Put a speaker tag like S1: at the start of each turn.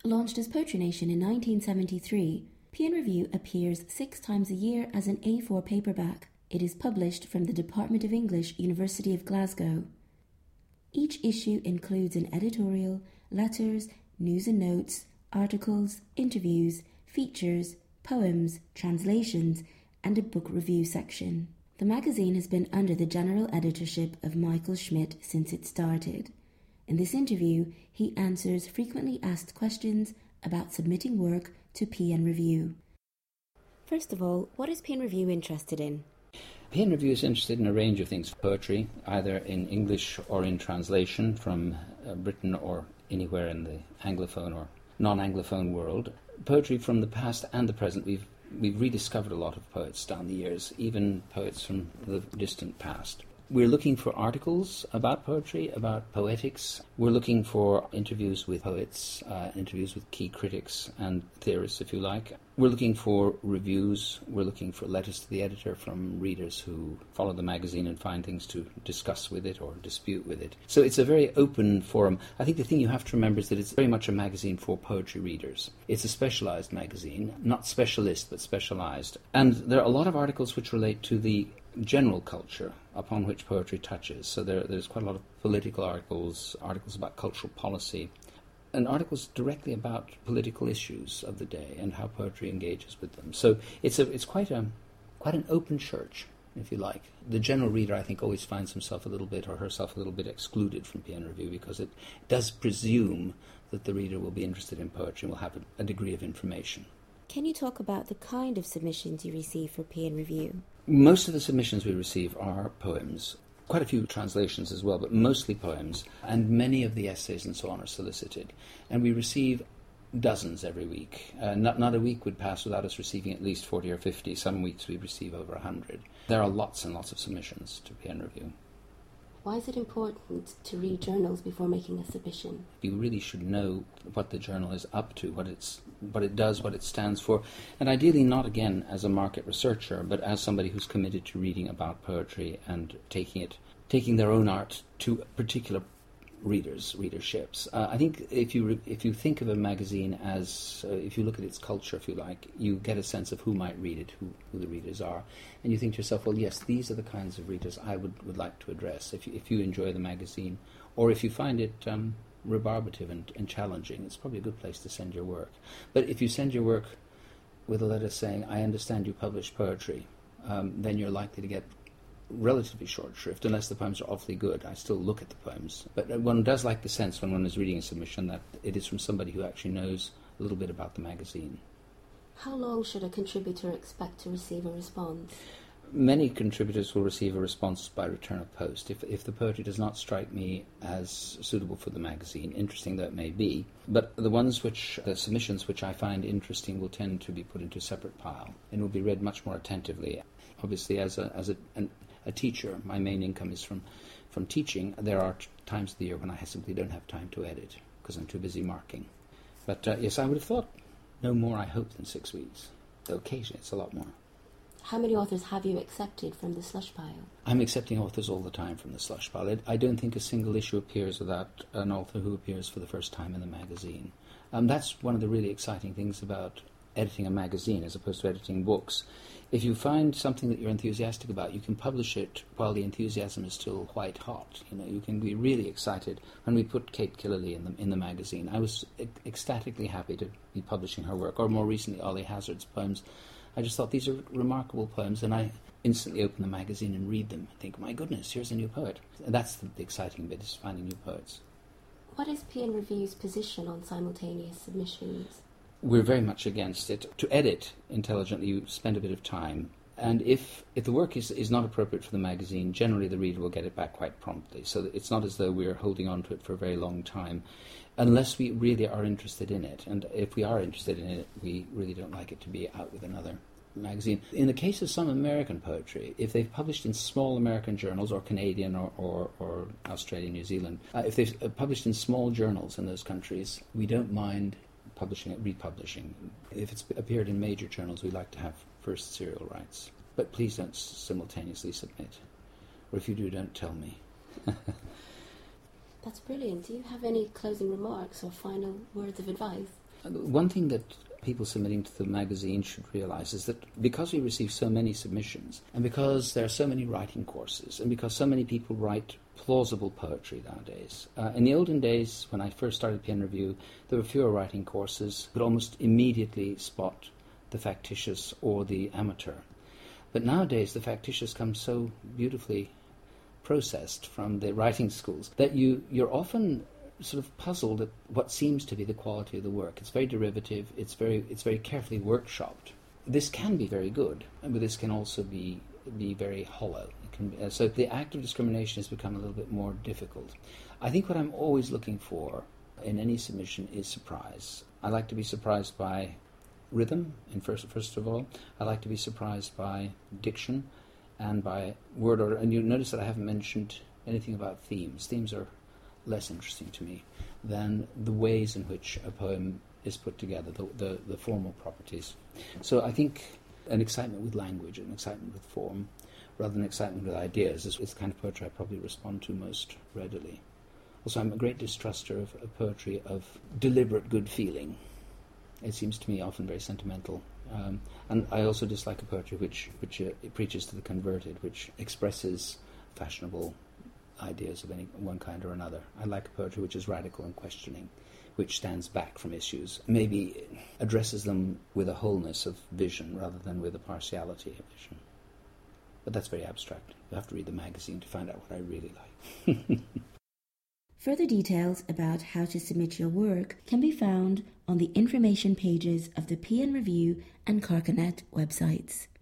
S1: Launched as Poetry Nation in 1973, PN Review appears 6 times a year as an A4 paperback. It is published from the Department of English, University of Glasgow. Each issue includes an editorial, letters, news and notes, articles, interviews, features, poems, translations, and a book review section. The magazine has been under the general editorship of Michael Schmidt since it started. In this interview, he answers frequently asked questions about submitting work to PN Review. First of all, what is PN Review interested in?
S2: PN Review is interested in a range of things. Poetry, either in English or in translation from Britain or anywhere in the Anglophone or non-Anglophone world. Poetry from the past and the present. We've rediscovered a lot of poets down the years, even poets from the distant past. We're looking for articles about poetry, about poetics. We're looking for interviews with poets, interviews with key critics and theorists, if you like. We're looking for reviews. We're looking for letters to the editor from readers who follow the magazine and find things to discuss with it or dispute with it. So it's a very open forum. I think the thing you have to remember is that it's very much a magazine for poetry readers. It's a specialized magazine, not specialist, but specialized. And there are a lot of articles which relate to the general culture upon which poetry touches. So there's quite a lot of political articles about cultural policy, and articles directly about political issues of the day and how poetry engages with them. So it's quite an open church, if you like. The general reader, I think, always finds himself a little bit or herself a little bit excluded from PN Review because it does presume that the reader will be interested in poetry and will have a degree of information.
S1: Can you talk about the kind of submissions you receive for PN Review?
S2: Most of the submissions we receive are poems. Quite a few translations as well, but mostly poems. And many of the essays and so on are solicited. And we receive dozens every week. Not a week would pass without us receiving at least 40 or 50. Some weeks we receive over 100. There are lots and lots of submissions to PN Review.
S1: Why is it important to read journals before making a submission?
S2: You really should know what the journal is up to, what it does, what it stands for, and ideally not, again, as a market researcher, but as somebody who's committed to reading about poetry and taking their own art to particular readerships. I think if you think of a magazine as, if you look at its culture, if you like, you get a sense of who might read it, who the readers are, and you think to yourself, well, yes, these are the kinds of readers I would like to address. If you enjoy the magazine, or if you find it rebarbative and challenging, it's probably a good place to send your work. But if you send your work with a letter saying, I understand you publish poetry, then you're likely to get relatively short shrift, unless the poems are awfully good. I still look at the poems. But one does like the sense when one is reading a submission that it is from somebody who actually knows a little bit about the magazine.
S1: How long should a contributor expect to receive a response?
S2: Many contributors will receive a response by return of post. If the poetry does not strike me as suitable for the magazine, interesting though it may be, but the submissions which I find interesting will tend to be put into a separate pile and will be read much more attentively. Obviously, as a teacher, my main income is from teaching. There are times of the year when I simply don't have time to edit because I'm too busy marking. But yes, I would have thought no more, I hope, than 6 weeks. Though occasionally it's a lot more.
S1: How many authors have you accepted from the slush pile?
S2: I'm accepting authors all the time from the slush pile. I don't think a single issue appears without an author who appears for the first time in the magazine. That's one of the really exciting things about editing a magazine as opposed to editing books. If you find something that you're enthusiastic about, you can publish it while the enthusiasm is still white hot. You can be really excited. When we put Kate Killerley in the magazine, I was ecstatically happy to be publishing her work, or more recently Ollie Hazard's poems. I just thought these are remarkable poems, and I instantly open the magazine and read them and think, my goodness, here's a new poet. And that's the exciting bit, is finding new poets.
S1: What is PN Review's position on simultaneous submissions?
S2: We're very much against it. To edit intelligently, you spend a bit of time. And if the work is not appropriate for the magazine, generally the reader will get it back quite promptly. So it's not as though we're holding on to it for a very long time, unless we really are interested in it. And if we are interested in it, we really don't like it to be out with another magazine. In the case of some American poetry, if they've published in small American journals, or Canadian or Australian, New Zealand, if they've published in small journals in those countries, we don't mind publishing it, republishing. If it's appeared in major journals, we like to have first serial rights. But please don't simultaneously submit. Or if you do, don't tell me.
S1: That's brilliant. Do you have any closing remarks or final words of advice?
S2: One thing that people submitting to the magazine should realize is that because we receive so many submissions, and because there are so many writing courses, and because so many people write plausible poetry nowadays. In the olden days, when I first started PN Review, there were fewer writing courses, but almost immediately spot the factitious or the amateur. But nowadays, the factitious comes so beautifully processed from the writing schools that you're often sort of puzzled at what seems to be the quality of the work. It's very derivative, it's very carefully workshopped. This can be very good, but this can also be very hollow. So the act of discrimination has become a little bit more difficult. I think what I'm always looking for in any submission is surprise. I like to be surprised by rhythm, and first of all. I like to be surprised by diction and by word order. And you notice that I haven't mentioned anything about themes. Themes are less interesting to me than the ways in which a poem is put together, the formal properties. So I think an excitement with language, an excitement with form, rather than excitement with ideas, is the kind of poetry I probably respond to most readily. Also, I'm a great distruster of poetry of deliberate good feeling. It seems to me often very sentimental. And I also dislike a poetry which preaches to the converted, which expresses fashionable ideas of any one kind or another. I like a poetry which is radical and questioning, which stands back from issues, maybe addresses them with a wholeness of vision rather than with a partiality of vision. But that's very abstract. You have to read the magazine to find out what I really like.
S1: Further details about how to submit your work can be found on the information pages of the PN Review and Carcanet websites.